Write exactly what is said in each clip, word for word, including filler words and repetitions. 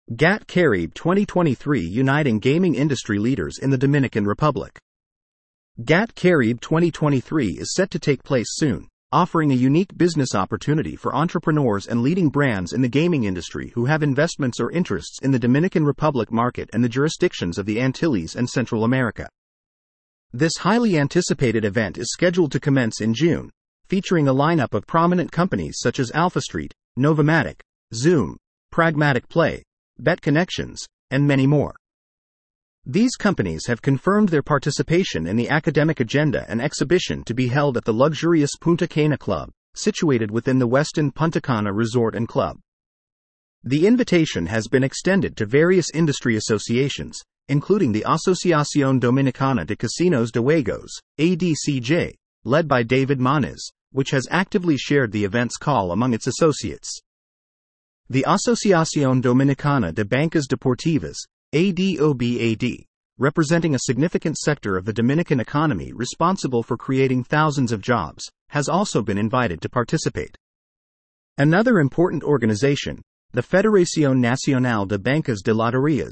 GAT Caribe twenty twenty-three Uniting Gaming Industry Leaders in the Dominican Republic. GAT Caribe twenty twenty-three is set to take place soon, offering a unique business opportunity for entrepreneurs and leading brands in the gaming industry who have investments or interests in the Dominican Republic market and the jurisdictions of the Antilles and Central America. This highly anticipated event is scheduled to commence in June, featuring a lineup of prominent companies such as AlphaStreet, Novomatic, Zoom, Pragmatic Play, BetConnections, and many more. These companies have confirmed their participation in the academic agenda and exhibition to be held at the luxurious Punta Cana Club, situated within the Westin Punta Cana Resort and Club. The invitation has been extended to various industry associations, including the Asociación Dominicana de Casinos de Juegos, A D C J, led by David Manes, which has actively shared the event's call among its associates. The Asociación Dominicana de Bancas Deportivas, A D O B A D, representing a significant sector of the Dominican economy responsible for creating thousands of jobs, has also been invited to participate. Another important organization, the Federación Nacional de Bancas de Loterías,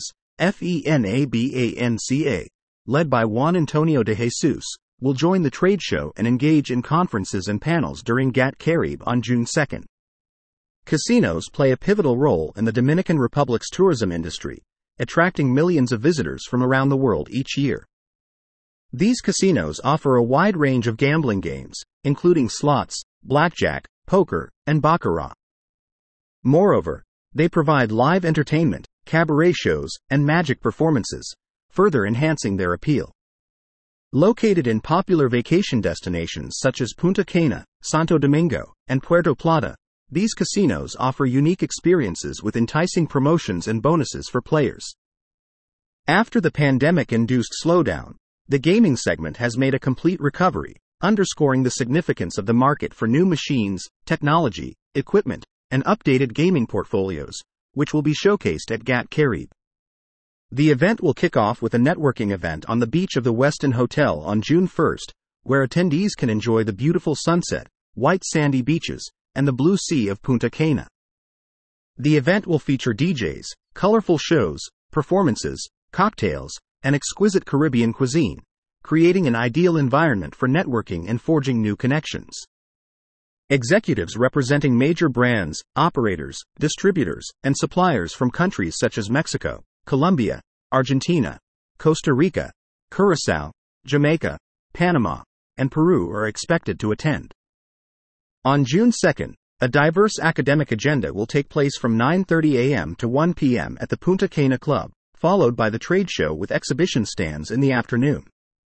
FENABANCA, led by Juan Antonio de Jesus, will join the trade show and engage in conferences and panels during GAT Caribe on June second. Casinos play a pivotal role in the Dominican Republic's tourism industry, attracting millions of visitors from around the world each year. These casinos offer a wide range of gambling games, including slots, blackjack, poker, and baccarat. Moreover, they provide live entertainment, cabaret shows, and magic performances, further enhancing their appeal. Located in popular vacation destinations such as Punta Cana, Santo Domingo, and Puerto Plata, these casinos offer unique experiences with enticing promotions and bonuses for players. After the pandemic-induced slowdown, the gaming segment has made a complete recovery, underscoring the significance of the market for new machines, technology, equipment, and updated gaming portfolios, which will be showcased at GAT Caribe. The event will kick off with a networking event on the beach of the Westin Hotel on June first, where attendees can enjoy the beautiful sunset, white sandy beaches, and the blue sea of Punta Cana. The event will feature D Js, colorful shows, performances, cocktails, and exquisite Caribbean cuisine, creating an ideal environment for networking and forging new connections. Executives representing major brands, operators, distributors, and suppliers from countries such as Mexico, Colombia, Argentina, Costa Rica, Curacao, Jamaica, Panama, and Peru are expected to attend. On June second, a diverse academic agenda will take place from nine thirty a.m. to one p.m. at the Punta Cana Club, followed by the trade show with exhibition stands in the afternoon.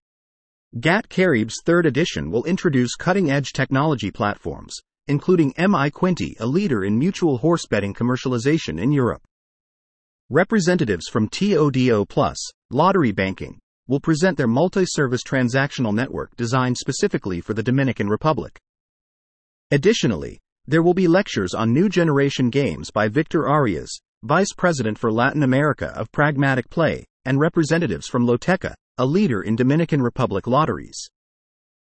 GAT Caribe's third edition will introduce cutting-edge technology platforms, including M I Quinty, a leader in mutual horse betting commercialization in Europe. Representatives from TODO Plus, Lottery Banking, will present their multi-service transactional network designed specifically for the Dominican Republic. Additionally, there will be lectures on new generation games by Victor Arias, Vice President for Latin America of Pragmatic Play, and representatives from Loteca, a leader in Dominican Republic lotteries.